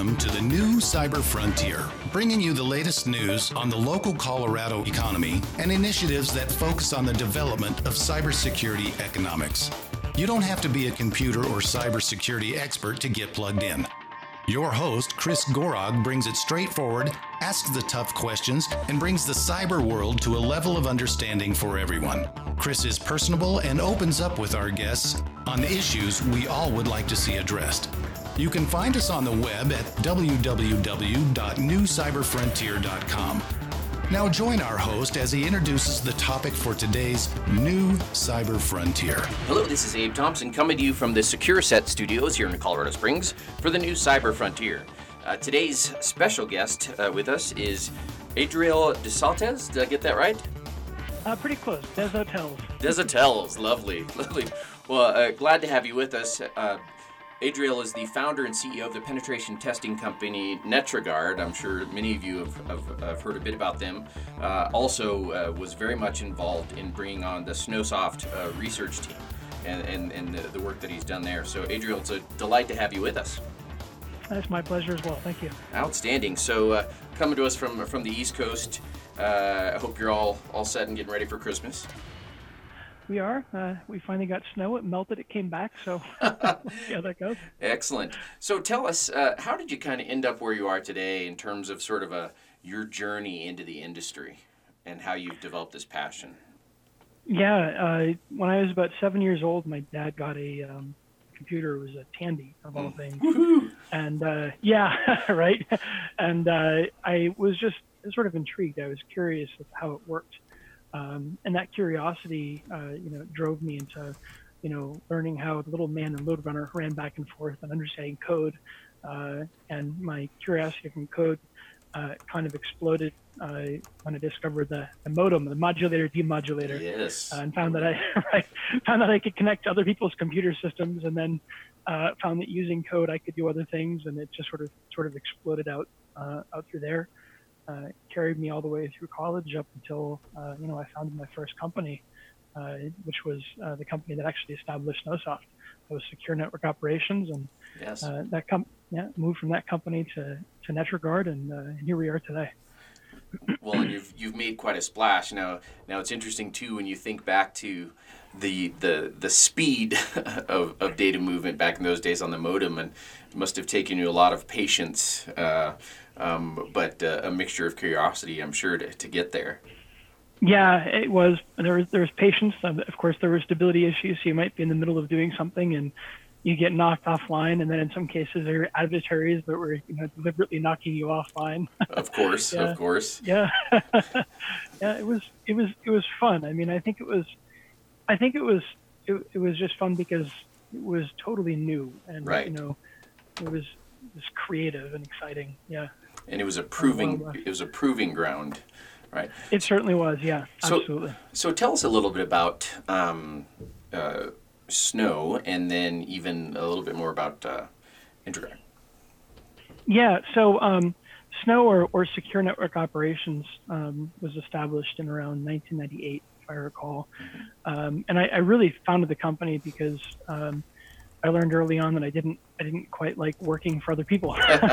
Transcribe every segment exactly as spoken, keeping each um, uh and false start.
Welcome to the new Cyber Frontier, bringing you the latest news on the local Colorado economy and initiatives that focus on the development of cybersecurity economics. You don't have to be a computer or cybersecurity expert to get plugged in. Your host, Chris Gorog, brings it straightforward, asks the tough questions, and brings the cyber world to a level of understanding for everyone. Chris is personable and opens up with our guests on issues we all would like to see addressed. You can find us on the web at w w w dot new cyber frontier dot com. Now join our host as he introduces the topic for today's new Cyber Frontier. Hello, this is Abe Thompson coming to you from the SecureSet Studios here in Colorado Springs for the new Cyber Frontier. Uh, today's special guest uh, with us is Adriel DeSaltes. Did I get that right? Uh, pretty close. Desotels. Desotels. Lovely. Lovely. Well, uh, glad to have you with us. Uh, Adriel is the founder and C E O of the penetration testing company NetraGuard. I'm sure many of you have, have, have heard a bit about them. Uh, also uh, was very much involved in bringing on the Snowsoft uh, research team and, and, and the, the work that he's done there. So Adriel, it's a delight to have you with us. That's my pleasure as well. Thank you. Outstanding. So uh, coming to us from from the East Coast, uh, I hope you're all, all set and getting ready for Christmas. We are. Uh, we finally got snow. It melted. It came back. So we'll see how that goes. Excellent. So tell us, uh, how did you kind of end up where you are today in terms of sort of a your journey into the industry and how you've developed this passion? Yeah. Uh, when I was about seven years old, my dad got a um, computer. It was a Tandy, of all things. Woohoo! And uh, yeah, right. And uh, I was just sort of intrigued. I was curious of how it worked. Um, and that curiosity, uh, you know, drove me into, you know, learning how the little man in LoadRunner ran back and forth and understanding code. Uh, and my curiosity from code uh, kind of exploded uh, when I discovered the, the modem, the modulator demodulator. Yes. Uh, and found that I right, found that I could connect to other people's computer systems, and then uh, found that using code I could do other things, and it just sort of sort of exploded out uh, out through there. Uh, carried me all the way through college up until, uh, you know, I founded my first company, uh, which was uh, the company that actually established Snowsoft. It was Secure Network Operations, and Yes. uh, that com- yeah, moved from that company to, to NetraGuard, and, uh, and here we are today. Well, and you've you've made quite a splash. Now, now it's interesting too when you think back to the the the speed of, of data movement back in those days on the modem, and it must have taken you a lot of patience, uh, um, but uh, a mixture of curiosity, I'm sure, to, to get there. Yeah, it was. There was there was patience. Of course, there were stability issues. So you might be in the middle of doing something and you get knocked offline, and then in some cases there are adversaries that were, you know, deliberately knocking you offline. Of course, yeah. of course. Yeah, yeah. It was it was it was fun. I mean, I think it was, I think it was it, it was just fun because it was totally new, and Right. you know, it was it was creative and exciting. Yeah. And it was a proving well, uh, it was a proving ground, right? It certainly was. Yeah, So- absolutely. So tell us a little bit about um, uh, Snow, and then even a little bit more about uh, NetraGuard. Yeah, so um, Snow, or, or Secure Network Operations, um, was established in around nineteen ninety-eight, if I recall. Um, and I, I really founded the company because um, I learned early on that I didn't I didn't quite like working for other people.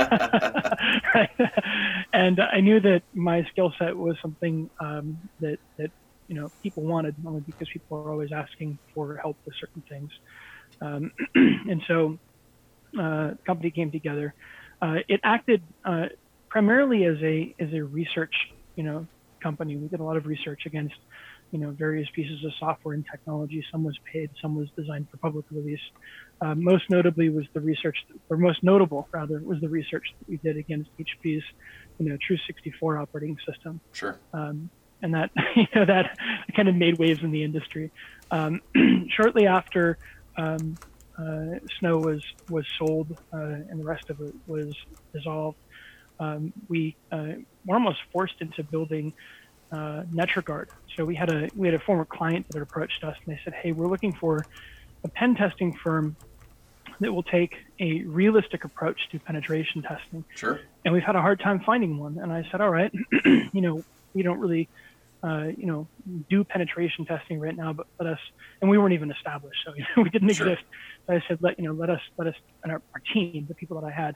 Right? And I knew that my skill set was something um, that that you know people wanted, only because people are always asking for help with certain things. Um, and so uh, the company came together. Uh, it acted uh, primarily as a as a research, you know, company. We did a lot of research against, you know, various pieces of software and technology. Some was paid, some was designed for public release. Uh, most notably was the research, or most notable rather, was the research that we did against H P's, you know, True sixty-four operating system. Sure. Um, and that, you know, that kind of made waves in the industry. Um, shortly after um, uh, Snow was was sold uh, and the rest of it was dissolved, um, we uh, were almost forced into building uh, NetraGuard. So we had a we had a former client that had approached us, and they said, "Hey, we're looking for a pen testing firm that will take a realistic approach to penetration testing." Sure. And we've had a hard time finding one. And I said, all right, you know, we don't really, uh, you know, do penetration testing right now, but let us, and we weren't even established, so you know, we didn't Sure. exist. So I said, let, you know, let us, let us, and our, our team, the people that I had,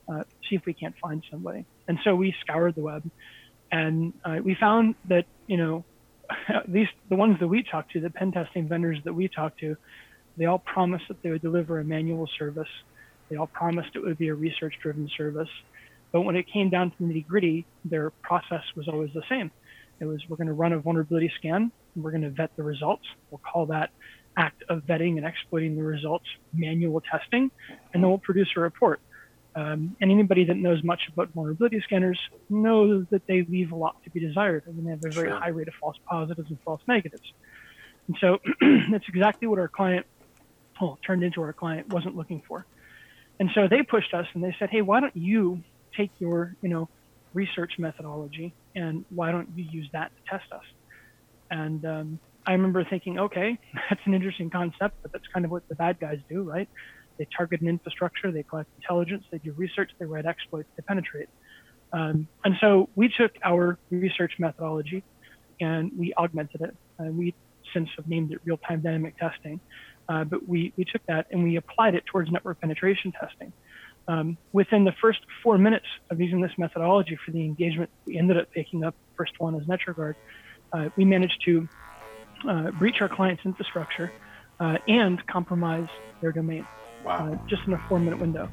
uh, see if we can't find somebody. And so we scoured the web, and uh, we found that, you know, at least the ones that we talked to, the pen testing vendors that we talked to, they all promised that they would deliver a manual service. They all promised it would be a research-driven service. But when it came down to the nitty-gritty, their process was always the same. It was, we're going to run a vulnerability scan, and we're going to vet the results. We'll call that act of vetting and exploiting the results manual testing, and then we'll produce a report. Um, and anybody that knows much about vulnerability scanners knows that they leave a lot to be desired. I mean, they have a very Sure. high rate of false positives and false negatives. And so that's exactly what our client, well, turned into our client, wasn't looking for. And so they pushed us and they said, hey, why don't you take your, you know, research methodology and why don't you use that to test us? And um, I remember thinking, okay, that's an interesting concept, but that's kind of what the bad guys do, right? They target an infrastructure, they collect intelligence, they do research, they write exploits, they penetrate. Um, and so we took our research methodology and we augmented it. Uh, we since have named it real-time dynamic testing, uh, but we, we took that and we applied it towards network penetration testing. Um, within the first four minutes of using this methodology for the engagement, we ended up picking up the first one as NetraGuard. Uh, we managed to uh, breach our client's infrastructure uh, and compromise their domain. Wow. Uh, just in a four-minute window.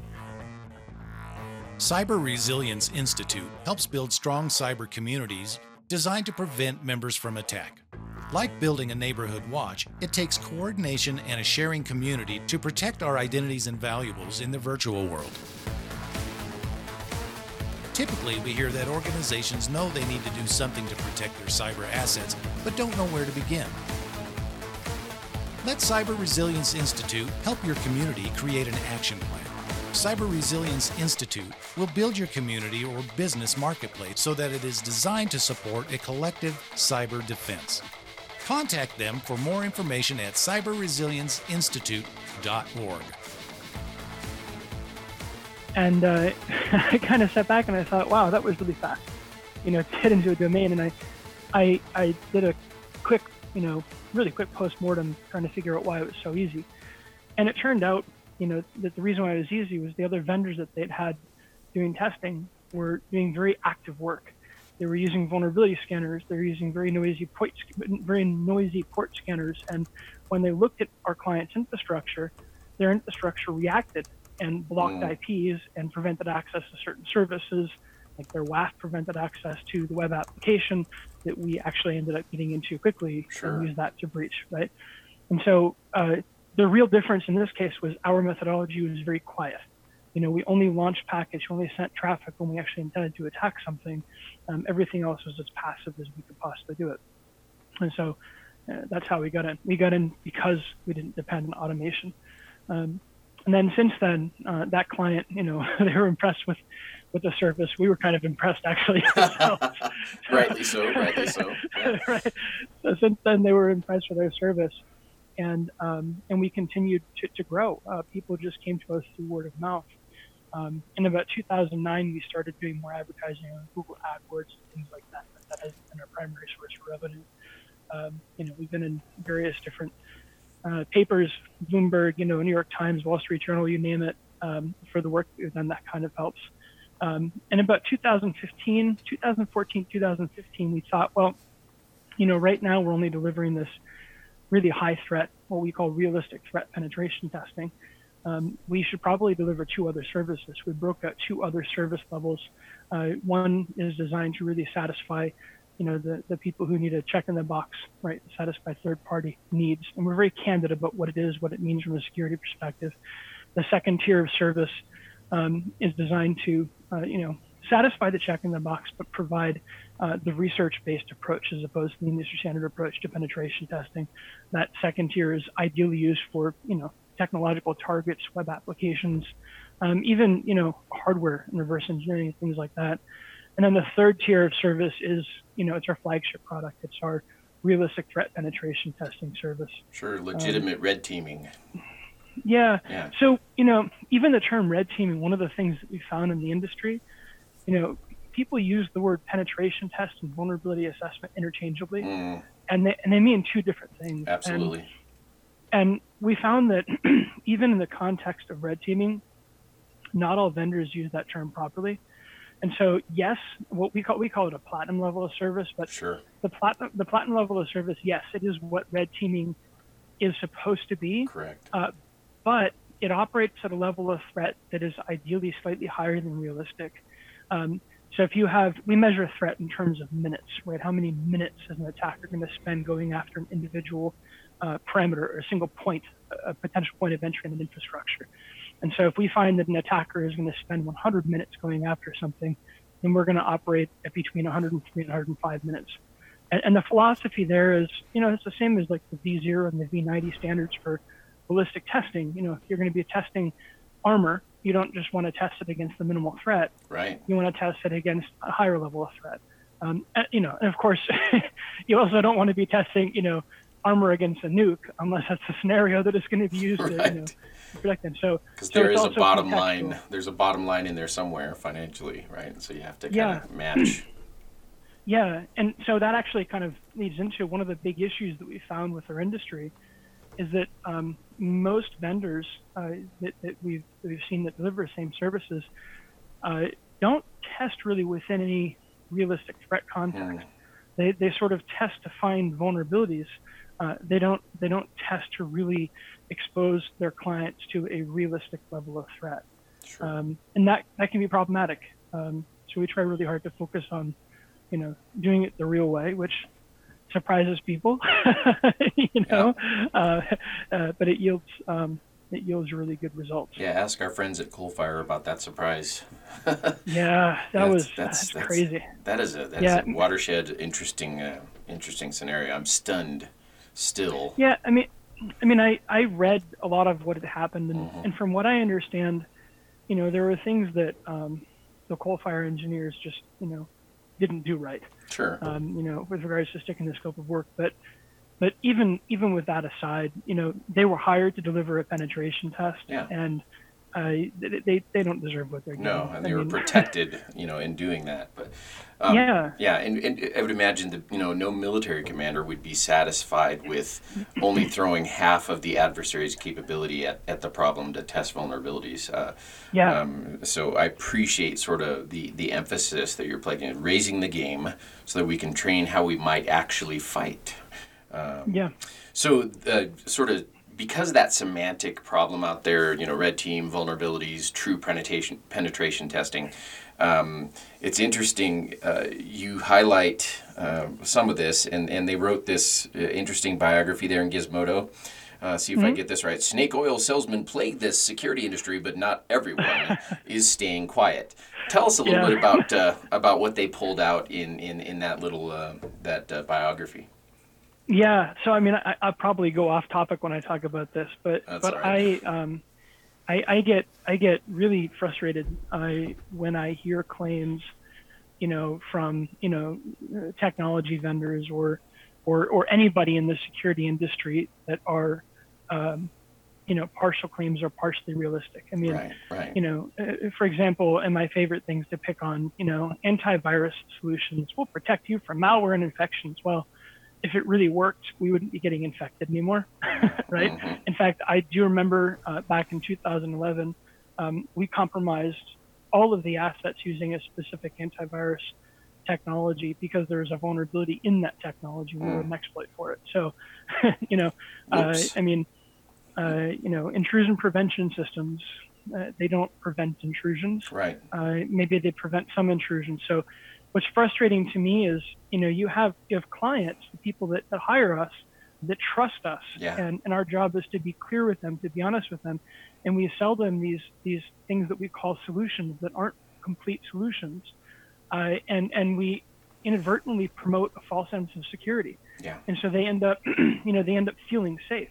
Cyber Resilience Institute helps build strong cyber communities designed to prevent members from attack. Like building a neighborhood watch, it takes coordination and a sharing community to protect our identities and valuables in the virtual world. Typically, we hear that organizations know they need to do something to protect their cyber assets, but don't know where to begin. Let Cyber Resilience Institute help your community create an action plan. Cyber Resilience Institute will build your community or business marketplace so that it is designed to support a collective cyber defense. Contact them for more information at cyber resilience institute dot org. And uh, I kind of sat back and I thought, wow, that was really fast. You know, to get into a domain, and I, I, I did a quick, you know, really quick post-mortem trying to figure out why it was so easy. And it turned out, you know, that the reason why it was easy was the other vendors that they'd had doing testing were doing very active work. They were using vulnerability scanners. They were using very noisy port, very noisy port scanners. And when they looked at our client's infrastructure, their infrastructure reacted and blocked Mm. I Ps and prevented access to certain services, like their W A F prevented access to the web application that we actually ended up getting into quickly Sure. and used that to breach, right? And so uh, the real difference in this case was our methodology was very quiet. You know, we only launched packets, we only sent traffic when we actually intended to attack something. Um, everything else was as passive as we could possibly do it. And so uh, that's how we got in. We got in because we didn't depend on automation. Um, and then since then, uh, that client, you know, they were impressed with, with the service. We were kind of impressed actually ourselves. Rightly so, rightly so. Yeah. Right. So since then, they were impressed with our service. And um, and we continued to, to grow. Uh, people just came to us through word of mouth. Um, in about two thousand nine, we started doing more advertising on Google AdWords and things like that. That has been our primary source for revenue. Um, you know, we've been in various different uh, papers, Bloomberg, you know, New York Times, Wall Street Journal, you name it, um, for the work that we've done. That kind of helps. Um, and about two thousand fifteen, two thousand fourteen, two thousand fifteen, we thought, well, you know, right now we're only delivering this really high threat, what we call realistic threat penetration testing. Um, we should probably deliver two other services. We broke out two other service levels. Uh, one is designed to really satisfy, you know, the, the people who need a check in the box, right, satisfy third-party needs. And we're very candid about what it is, what it means from a security perspective. The second tier of service um, is designed to, uh, you know, satisfy the check in the box, but provide uh, the research-based approach as opposed to the industry standard approach to penetration testing. That second tier is ideally used for, you know, technological targets, web applications, um, even, you know, hardware and reverse engineering, things like that. And then the third tier of service is, you know, it's our flagship product. It's our realistic threat penetration testing service. Sure, legitimate um, red teaming. Yeah. yeah. So, you know, even the term red teaming, one of the things that we found in the industry, you know, people use the word penetration test and vulnerability assessment interchangeably, mm. and they and they mean two different things. Absolutely. And, and we found that even in the context of red teaming, not all vendors use that term properly. And so, yes, what we call we call it a platinum level of service, but Sure. the platinum the platinum level of service, yes, it is what red teaming is supposed to be. Correct. Uh, but it operates at a level of threat that is ideally slightly higher than realistic. Um, so if you have, we measure a threat in terms of minutes, right? How many minutes is an attacker going to spend going after an individual uh, parameter or a single point, a potential point of entry in an infrastructure? And so if we find that an attacker is going to spend one hundred minutes going after something, then we're going to operate at between one hundred three and one hundred five minutes. And, and the philosophy there is, you know, it's the same as like the V zero and the V ninety standards for ballistic testing. You know, if you're going to be testing armor, you don't just want to test it against the minimal threat. Right. You want to test it against a higher level of threat. Um, and, you know, and of course, you also don't want to be testing, you know, armor against a nuke unless that's a scenario that is going to be used Right. to, you know, protect them. So because so there it's is a also bottom contextual. line. There's a bottom line in there somewhere financially, right? So you have to kind Yeah. of match. Yeah, and so that actually kind of leads into one of the big issues that we found with our industry is that um, most vendors uh, that, that we've that we've seen that deliver the same services uh, don't test really within any realistic threat context. Mm. They they sort of test to find vulnerabilities. Uh, they don't they don't test to really expose their clients to a realistic level of threat, Sure. um, and that that can be problematic. Um, so we try really hard to focus on, you know, doing it the real way, which surprises people, you know, uh, uh, but it yields um, it yields really good results. Yeah, ask our friends at Coalfire about that surprise. Yeah, that That's- was that's- that's, that's- crazy. That is a that Yeah. is a watershed interesting uh, interesting scenario. I'm stunned still. Yeah, I mean, I mean, I, I read a lot of what had happened, and, Mhm. and from what I understand, you know, there were things that um, the coal fire engineers just, you know, didn't do right. Sure. Um, you know, with regards to sticking the scope of work. But but even even with that aside, you know, they were hired to deliver a penetration test, Yeah. and uh, they, they they don't deserve what they're getting. No, and they I were mean, protected, you know, in doing that. But um, Yeah. yeah, and, and I would imagine that you know no military commander would be satisfied with only throwing half of the adversary's capability at, at the problem to test vulnerabilities. Uh, Yeah. Um, so I appreciate sort of the the emphasis that you're placing in raising the game so that we can train how we might actually fight. yeah. So, uh, sort of, because that semantic problem out there, you know, red team, vulnerabilities, true penetration penetration testing, um, it's interesting. Uh, you highlight uh, some of this, and, and they wrote this uh, interesting biography there in Gizmodo. Uh, see if I get this right. Snake oil salesmen plague this security industry, but not everyone is staying quiet. Tell us a little Yeah. bit about uh, about what they pulled out in in, in that little uh, that uh, biography. Yeah, so I mean, I, I'll probably go off topic when I talk about this, but That's but all right. I um, I, I get I get really frustrated I when I hear claims, you know, from you know uh, technology vendors or or or anybody in the security industry that are, um, you know, partial claims or partially realistic. I mean, Right, right. you know, uh, for example, and my favorite things to pick on, you know, antivirus solutions will protect you from malware and infections. Well, if it really worked, we wouldn't be getting infected anymore, right? Mhm. In fact, I do remember uh, back in two thousand eleven, um, we compromised all of the assets using a specific antivirus technology because there was a vulnerability in that technology. We wrote an exploit for it. So, you know, uh, Whoops. I mean, uh, you know, intrusion prevention systems, uh, they don't prevent intrusions. Right. Uh, maybe they prevent some intrusions. So what's frustrating to me is, you know, you have you have clients, the people that, that hire us, that trust us, Yeah. and, and our job is to be clear with them, to be honest with them, and we sell them these these things that we call solutions that aren't complete solutions, uh, and and we inadvertently promote a false sense of security, Yeah. and so they end up, you know, they end up feeling safe,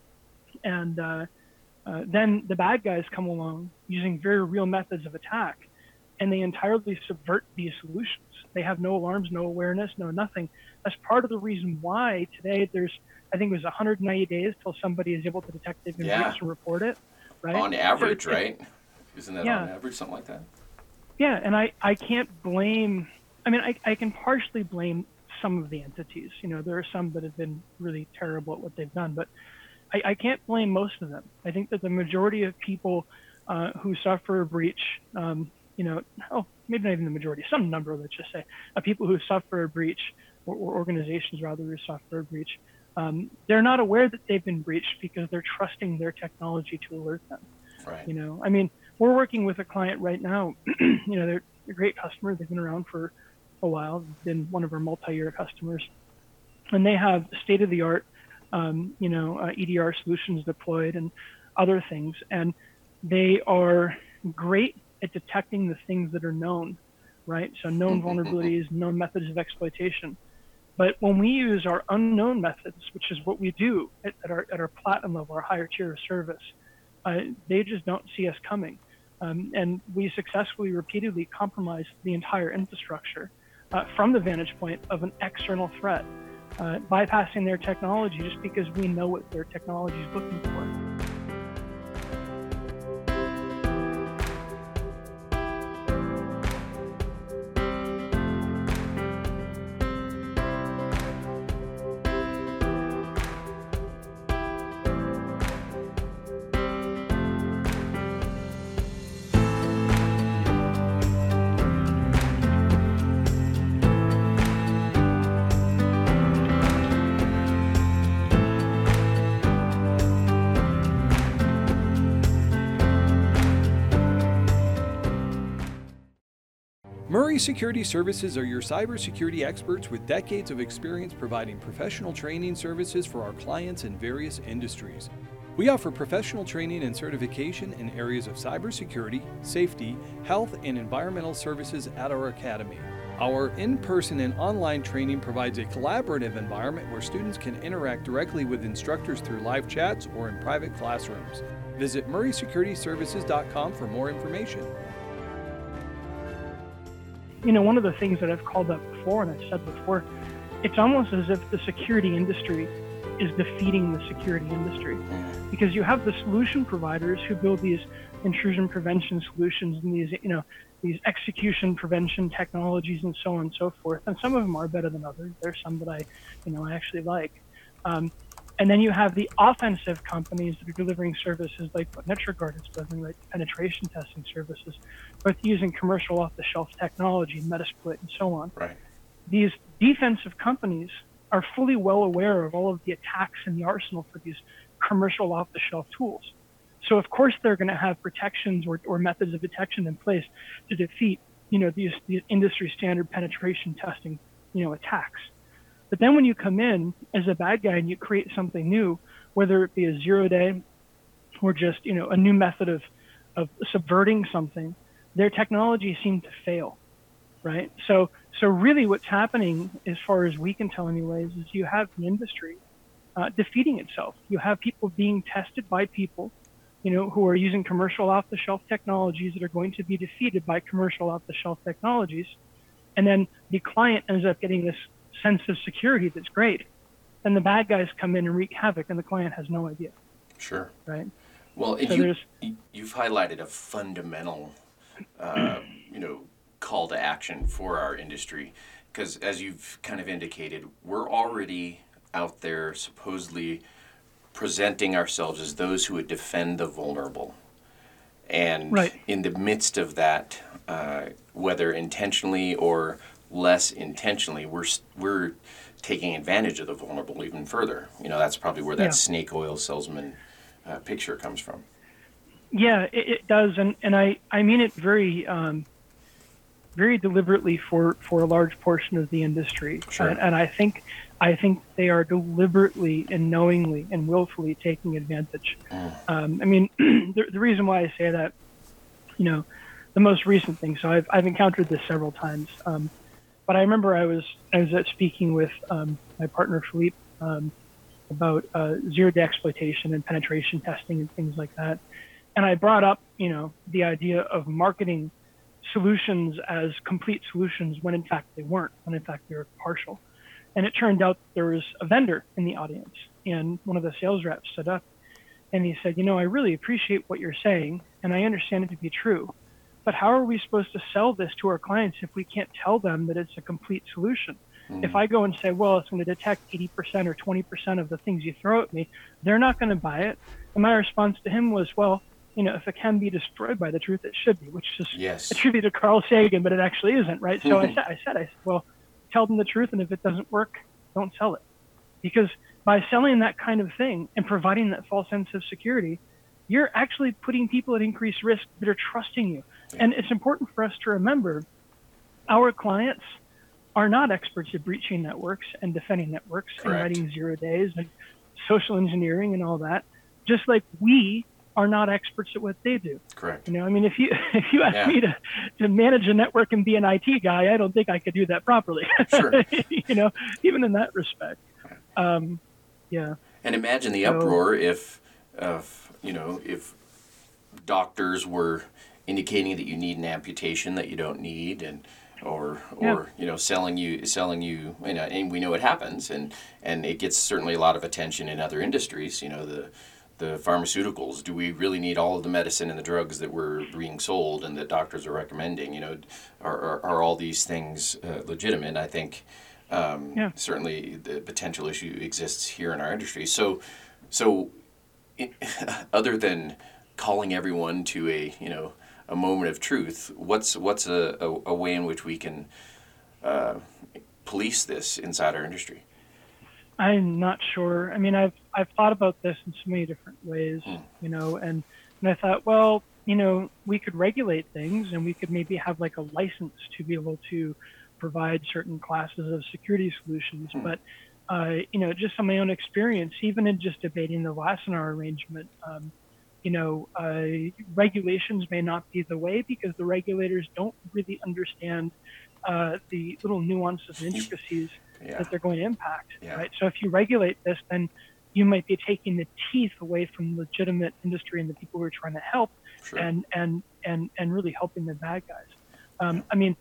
and uh, uh, then the bad guys come along using very real methods of attack, and they entirely subvert these solutions. They have no alarms, no awareness, no nothing. That's part of the reason why today there's, I think it was one hundred ninety days till somebody is able to detect they've been Yeah. breached and report it, right? On So average, it's- right? Isn't that Yeah. on average, something like that? Yeah, and I, I can't blame, I mean, I, I can partially blame some of the entities. You know, there are some that have been really terrible at what they've done, but I, I can't blame most of them. I think that the majority of people uh, who suffer a breach, um, you know, oh, maybe not even the majority, some number, let's just say, of people who suffer a breach, or, or organizations rather who suffer a breach, um, they're not aware that they've been breached because they're trusting their technology to alert them. Right. You know, I mean, we're working with a client right now. You know, they're a great customer. They've been around for a while. They've been one of our multi-year customers, and they have state-of-the-art, um, you know, uh, E D R solutions deployed and other things, and they are great at detecting the things that are known, right? So known vulnerabilities, known methods of exploitation. But when we use our unknown methods, which is what we do at, at our at our platinum level, our higher tier of service, uh, they just don't see us coming. Um, and we successfully, repeatedly compromise the entire infrastructure uh, from the vantage point of an external threat, uh, bypassing their technology just because we know what their technology is looking for. Murray Security Services are your cybersecurity experts with decades of experience providing professional training services for our clients in various industries. We offer professional training and certification in areas of cybersecurity, safety, health, and environmental services at our academy. Our in-person and online training provides a collaborative environment where students can interact directly with instructors through live chats or in private classrooms. Visit murray security services dot com for more information. You know, one of the things that I've called up before, and I've said before, it's almost as if the security industry is defeating the security industry, because you have the solution providers who build these intrusion prevention solutions and these, you know, these execution prevention technologies and so on and so forth. And some of them are better than others. There's some that I, you know, I actually like. Um, and then you have the offensive companies that are delivering services like what NetraGuard is delivering, like penetration testing services, both using commercial off-the-shelf technology, Metasploit, and so on. Right. These defensive companies are fully well aware of all of the attacks in the arsenal for these commercial off-the-shelf tools. So of course they're going to have protections or, or methods of detection in place to defeat, you know, these, these industry standard penetration testing, you know, attacks. But then when you come in as a bad guy and you create something new, whether it be a zero day or just, you know, a new method of, of subverting something, their technology seemed to fail, right? So, so really what's happening, as far as we can tell anyways, is you have the industry uh, defeating itself. You have people being tested by people, you know, who are using commercial off-the-shelf technologies that are going to be defeated by commercial off-the-shelf technologies. And then the client ends up getting this sense of security that's great. And the bad guys come in and wreak havoc, and the client has no idea. Sure. Right? Well, and So you, there's- you've highlighted a fundamental, uh, you know, call to action for our industry, because as you've kind of indicated, we're already out there supposedly presenting ourselves as those who would defend the vulnerable. And Right. in the midst of that, uh, whether intentionally or less intentionally, we're we're taking advantage of the vulnerable even further. You know, that's probably where that Yeah. snake oil salesman uh, picture comes from. Yeah, it, it does, and, and I, I mean it very um, very deliberately for, for a large portion of the industry. Sure. And, and I think I think they are deliberately and knowingly and willfully taking advantage. Mm. Um, I mean, the, the reason why I say that, you know, the most recent thing. So I've I've encountered this several times. Um, But I remember I was I was uh, speaking with um, my partner Philippe um, about uh, zero-day exploitation and penetration testing and things like that, and I brought up, you know, the idea of marketing solutions as complete solutions when in fact they weren't, when in fact they were partial. And it turned out there was a vendor in the audience, and one of the sales reps stood up, and he said, "You know, I really appreciate what you're saying, and I understand it to be true. But how are we supposed to sell this to our clients if we can't tell them that it's a complete solution? Mm. If I go and say, well, it's going to detect eighty percent or twenty percent of the things you throw at me, they're not going to buy it." And my response to him was, well, you know, if it can be destroyed by the truth, it should be, which is Yes. attributed to Carl Sagan, but it actually isn't, right? So I said, I said, I said, well, tell them the truth, and if it doesn't work, don't sell it. Because by selling that kind of thing and providing that false sense of security, you're actually putting people at increased risk that are trusting you. Yeah. And it's important for us to remember our clients are not experts at breaching networks and defending networks Correct. And writing zero days and social engineering and all that, just like we are not experts at what they do. Correct. You know, I mean, if you if you ask yeah. me to, to manage a network and be an I T guy, I don't think I could do that properly. Sure. You know, even in that respect. Um, yeah. And imagine the so, uproar if, if, you know, if doctors were indicating that you need an amputation that you don't need, and or or yeah. you know, selling you selling you, you know, and we know it happens, and and it gets certainly a lot of attention in other industries. You know, the the pharmaceuticals. Do we really need all of the medicine and the drugs that were being sold and that doctors are recommending? You know, are are, are all these things uh, legitimate? I think um, yeah. certainly the potential issue exists here in our industry. So so it, other than calling everyone to a you know a moment of truth, what's what's a, a, a way in which we can uh, police this inside our industry? I'm not sure. I mean, I've I've thought about this in so many different ways, hmm. you know, and and I thought, well, you know, we could regulate things, and we could maybe have like a license to be able to provide certain classes of security solutions. Hmm. But uh, you know, just on my own experience, even in just debating the Wassenaar arrangement, um, you know, uh, regulations may not be the way because the regulators don't really understand uh, the little nuances and intricacies yeah. that they're going to impact, yeah. right? So if you regulate this, then you might be taking the teeth away from legitimate industry and the people who are trying to help, sure. and, and, and, and really helping the bad guys. Um, yeah. I mean,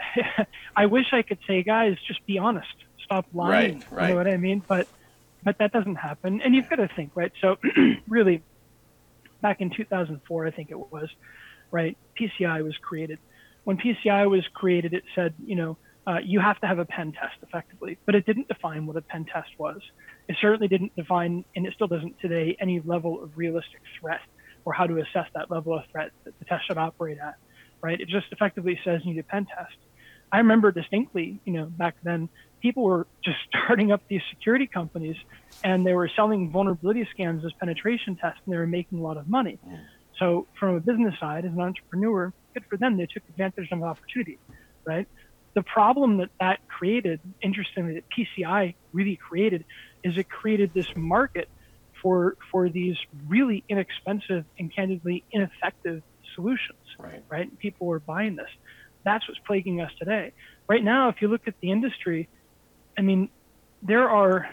I wish I could say, guys, just be honest, stop lying, right, right. you know what I mean? But, but that doesn't happen. And you've got to think, right? So really, back in two thousand four, I think it was, right, P C I was created. When P C I was created, it said, you know, uh, you have to have a pen test effectively, but it didn't define what a pen test was. It certainly didn't define, and it still doesn't today, any level of realistic threat or how to assess that level of threat that the test should operate at, right? It just effectively says you need a pen test. I remember distinctly, you know, back then, people were just starting up these security companies and they were selling vulnerability scans as penetration tests, and they were making a lot of money. Mm. So from a business side, as an entrepreneur, good for them. They took advantage of the opportunity, right? The problem that that created, interestingly, that P C I really created, is it created this market for for these really inexpensive and candidly ineffective solutions, right? right? People were buying this. That's what's plaguing us today. Right now, if you look at the industry, I mean, there are,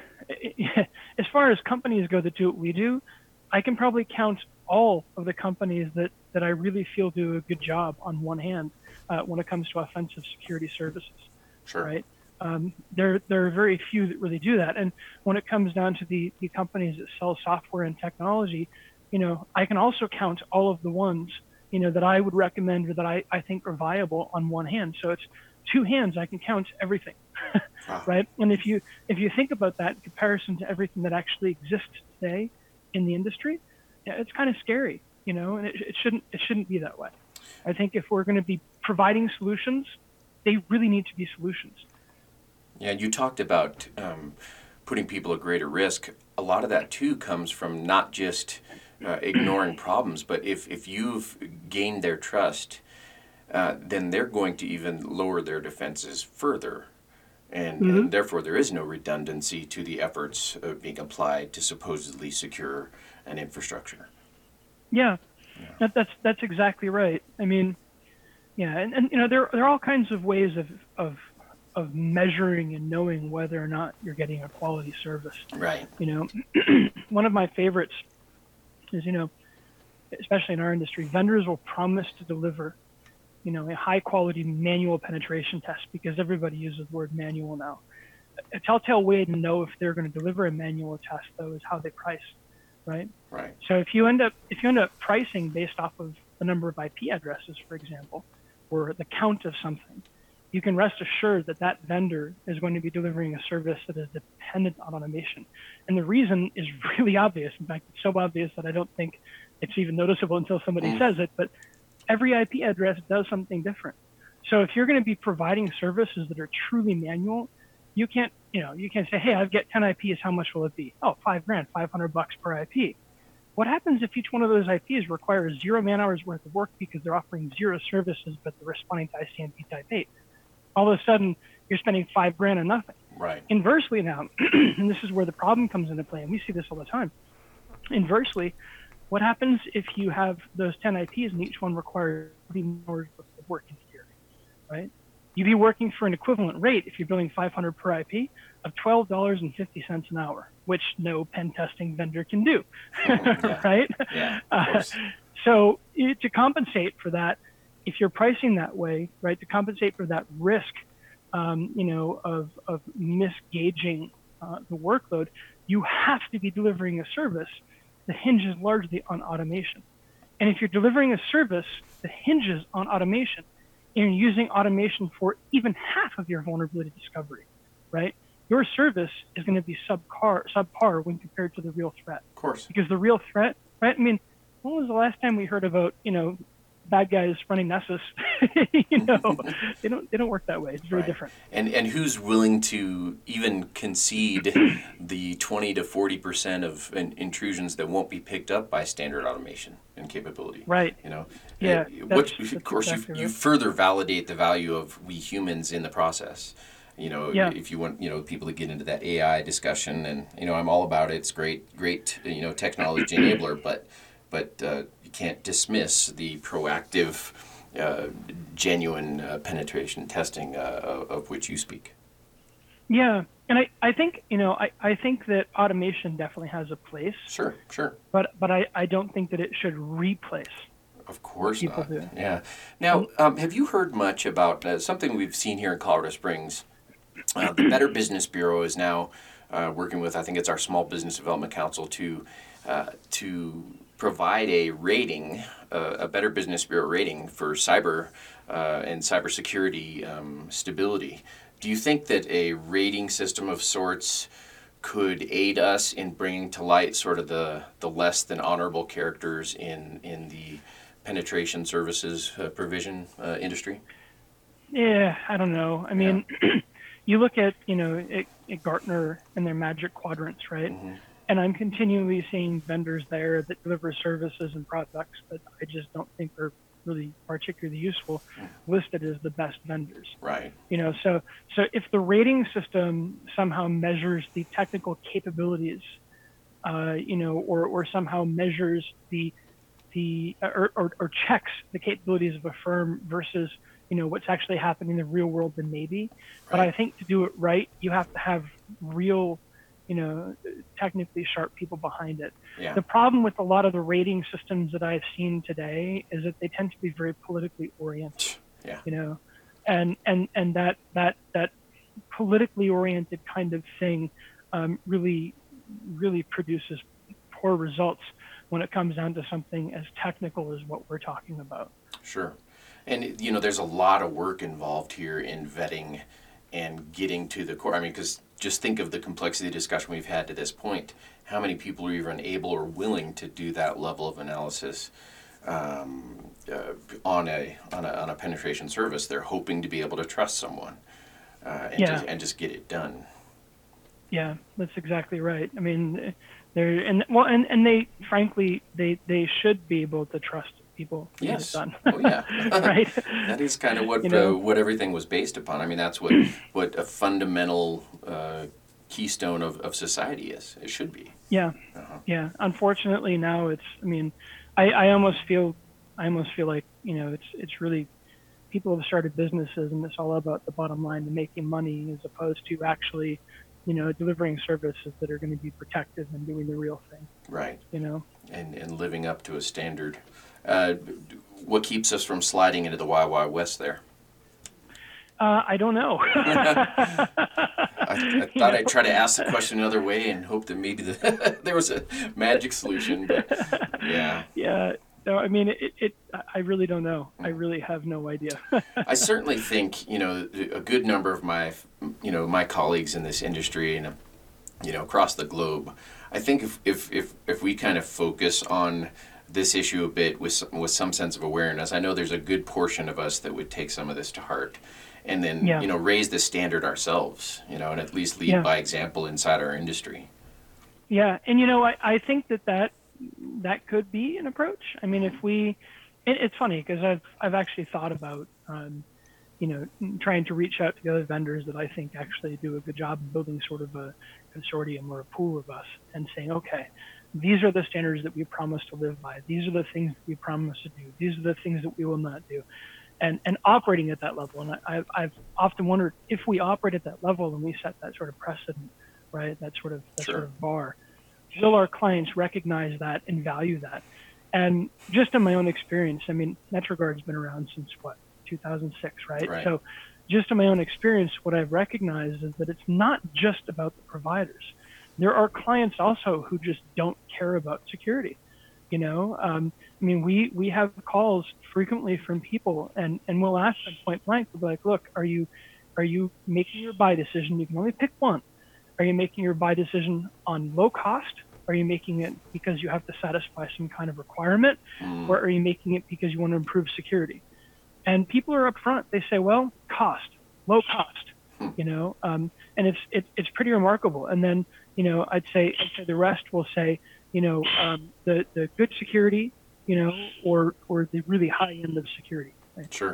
as far as companies go that do what we do, I can probably count all of the companies that, that I really feel do a good job on one hand uh, when it comes to offensive security services, sure. right? Um, there, there are very few that really do that. And when it comes down to the, the companies that sell software and technology, you know, I can also count all of the ones, you know, that I would recommend or that I, I think are viable on one hand. So it's two hands, I can count everything, wow. right? And if you if you think about that in comparison to everything that actually exists today in the industry, yeah, it's kind of scary, you know, and it, it shouldn't it shouldn't be that way. I think if we're going to be providing solutions, they really need to be solutions. Yeah, you talked about um, putting people at greater risk. A lot of that too comes from not just uh, ignoring problems, but if if you've gained their trust, Uh, then they're going to even lower their defenses further. And, mm-hmm. and therefore there is no redundancy to the efforts uh, being applied to supposedly secure an infrastructure. Yeah, yeah. That, that's that's exactly right. I mean, yeah, and, and you know, there, there are all kinds of ways of, of, of measuring and knowing whether or not you're getting a quality service. Right. You know, one of my favorites is, you know, especially in our industry, vendors will promise to deliver, you know, a high quality manual penetration test, because everybody uses the word manual now. A telltale way to know if they're going to deliver a manual test, though, is how they price, right? Right. So if you end up if you end up pricing based off of the number of I P addresses, for example, or the count of something, you can rest assured that that vendor is going to be delivering a service that is dependent on automation. And the reason is really obvious. In fact, it's so obvious that I don't think it's even noticeable until somebody mm. says it, but every I P address does something different. So if you're going to be providing services that are truly manual, you can't, you know, you can't say, hey, I've got ten I Ps, how much will it be? Oh, five grand, five hundred bucks per I P. What happens if each one of those I Ps requires zero man hours worth of work because they're offering zero services, but they're responding to I C M P type eight? All of a sudden, you're spending five grand on nothing. Right. Inversely now, and this is where the problem comes into play, and we see this all the time. Inversely, what happens if you have those ten I Ps and each one requires thirty hours worth of work in here, right? You'd be working for an equivalent rate if you're billing five hundred per I P of twelve dollars and fifty cents an hour, which no pen testing vendor can do, yeah. right? Yeah, uh, so it, to compensate for that, if you're pricing that way, right, to compensate for that risk, um, you know, of, of misgauging uh, the workload, you have to be delivering a service that hinges largely on automation. And if you're delivering a service that hinges on automation, and you're using automation for even half of your vulnerability discovery, right? Your service is going to be subpar, subpar when compared to the real threat. Of course. Because the real threat, right? I mean, when was the last time we heard about, you know, bad guys running Nessus? you know, they don't they don't work that way. It's very right. different. And and who's willing to even concede the twenty to forty percent of in, intrusions that won't be picked up by standard automation and capability? Right. You know. Yeah. Uh, that's, what, that's of course, exactly you right. you further validate the value of we humans in the process. You know, yeah. if you want, you know, people to get into that A I discussion, and you know, I'm all about it. It's great, great, you know, technology enabler, but but uh, you can't dismiss the proactive, uh, genuine uh, penetration testing uh, of which you speak. Yeah, and I, I think, you know, I, I think that automation definitely has a place. Sure, sure. But but I, I don't think that it should replace. Of course people not. Do. Yeah. Now, um, have you heard much about uh, something we've seen here in Colorado Springs? Uh, the Better Business Bureau is now uh, working with, I think it's our Small Business Development Council, to uh, to provide a rating, uh, a Better Business Bureau rating for cyber uh, and cybersecurity um, stability. Do you think that a rating system of sorts could aid us in bringing to light sort of the, the less than honorable characters in, in the penetration services uh, provision uh, industry? Yeah, I don't know. I mean, yeah. You look at, you know, at, at Gartner and their magic quadrants, right? Mm-hmm. And I'm continually seeing vendors there that deliver services and products that I just don't think are really particularly useful listed as the best vendors. Right. You know, so so if the rating system somehow measures the technical capabilities, uh, you know, or, or somehow measures the the or, or, or checks the capabilities of a firm versus, you know, what's actually happening in the real world, then maybe. Right. But I think to do it right, you have to have real, you know, technically sharp people behind it. Yeah. The problem with a lot of the rating systems that I've seen today is that they tend to be very politically oriented. Yeah. You know, and and and that that that politically oriented kind of thing um, really really produces poor results when it comes down to something as technical as what we're talking about. Sure. And, you know, there's a lot of work involved here in vetting and getting to the core. I mean, because just think of the complexity of the discussion we've had to this point. How many people are even able or willing to do that level of analysis um, uh, on a on a on a penetration service? They're hoping to be able to trust someone uh, and, yeah. just, and just get it done. Yeah, that's exactly right. I mean, they're and well, and, and they frankly they, they should be able to trust people to yes. get it done. Oh yeah. Right. That is kind of what you know? uh, what everything was based upon. I mean, that's what what a fundamental uh, keystone of, of society is. It should be. Yeah. Uh-huh. Yeah. Unfortunately, now it's. I mean, I, I almost feel I almost feel like you know it's it's really people have started businesses and it's all about the bottom line and making money as opposed to actually, you know, delivering services that are going to be protective and doing the real thing. Right. You know. And and living up to a standard. Uh, what keeps us from sliding into the Wild Wild West there? Uh, I don't know. I, I thought know? I'd try to ask the question another way and hope that maybe the, there was a magic solution, but yeah. Yeah, No, I mean, it, it, I really don't know. I really have no idea. I certainly think, you know, a good number of my, you know, my colleagues in this industry and, you know, across the globe, I think if, if, if, if we kind of focus on this issue a bit with, with some sense of awareness, I know there's a good portion of us that would take some of this to heart and then, yeah. you know, raise the standard ourselves, you know, and at least lead yeah. by example inside our industry. Yeah. And, you know, I, I think that that, that could be an approach. I mean, if we, it, it's funny because I've, I've actually thought about, um, you know, trying to reach out to the other vendors that I think actually do a good job of building sort of a consortium or a pool of us and saying, okay, these are the standards that we promise to live by. These are the things that we promise to do. These are the things that we will not do. And, and operating at that level. And I, I've often wondered if we operate at that level and we set that sort of precedent, right? That sort of, that sure. sort of bar. Will our clients recognize that and value that? And just in my own experience, I mean, NetraGuard's been around since what, two thousand six, right? right? So just in my own experience, what I've recognized is that it's not just about the providers. There are clients also who just don't care about security. You know, um, I mean, we, we have calls frequently from people and, and we'll ask them point blank, we'll be like, look, are you, are you making your buy decision? You can only pick one. Are you making your buy decision on low cost? Are you making it because you have to satisfy some kind of requirement? Mm. Or are you making it because you want to improve security? And people are upfront. They say, well, cost, low cost, mm. you know, um, and it's, it, it's pretty remarkable. And then, you know, I'd say, I'd say the rest will say, you know, um, the, the good security, you know, or, or the really high end of security. Right? Sure.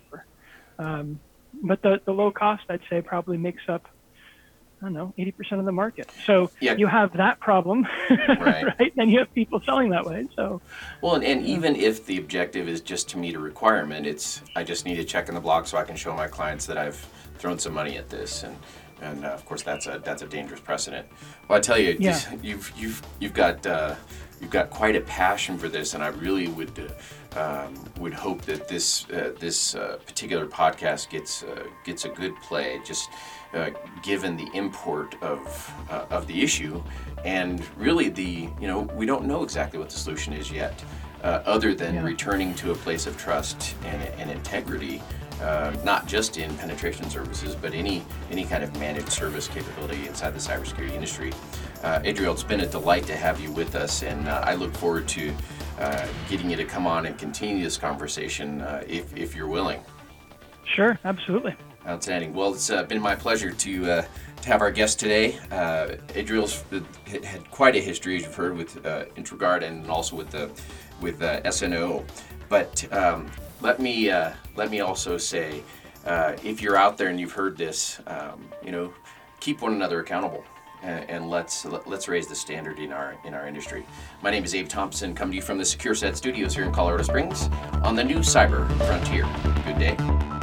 Um, but the, the low cost, I'd say, probably makes up, I don't know, eighty percent of the market. So yeah. you have that problem, right. right? And you have people selling that way. So, well, and, and even if the objective is just to meet a requirement, it's, I just need to check in the block so I can show my clients that I've thrown some money at this. And, and uh, of course that's a, that's a dangerous precedent. Well, I tell you, yeah. just, you've, you've, you've got, uh, you've got quite a passion for this. And I really would, uh, um, would hope that this, uh, this uh, particular podcast gets, uh, gets a good play. Just, Uh, given the import of uh, of the issue, and really the you know we don't know exactly what the solution is yet, uh, other than yeah. returning to a place of trust and, and integrity, uh, not just in penetration services, but any any kind of managed service capability inside the cybersecurity industry. Uh, Adriel, it's been a delight to have you with us, and uh, I look forward to uh, getting you to come on and continue this conversation uh, if if you're willing. Sure, absolutely. Outstanding. Well, it's uh, been my pleasure to uh, to have our guest today. Uh, Adriel's had quite a history, as you've heard, with uh, NetraGuard and also with the with uh, S N O. But um, let me uh, let me also say, uh, if you're out there and you've heard this, um, you know, keep one another accountable, and, and let's let's raise the standard in our in our industry. My name is Abe Thompson, coming to you from the SecureSet Studios here in Colorado Springs on the new Cyber Frontier. Good day.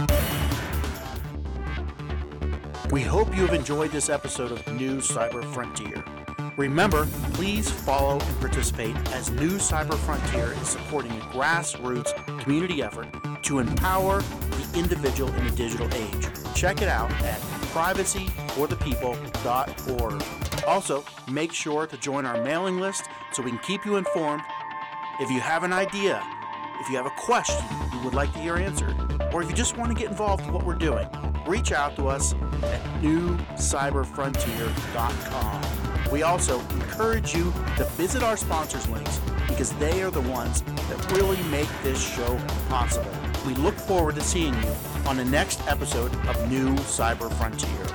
We hope you have enjoyed this episode of New Cyber Frontier. Remember, please follow and participate as New Cyber Frontier is supporting a grassroots community effort to empower the individual in the digital age. Check it out at privacy for the people dot org. Also, make sure to join our mailing list so we can keep you informed. If you have an idea, if you have a question you would like to hear answered, or if you just want to get involved with what we're doing, reach out to us at new cyber frontier dot com. We also encourage you to visit our sponsors links because they are the ones that really make this show possible. We look forward to seeing you on the next episode of New Cyber Frontier.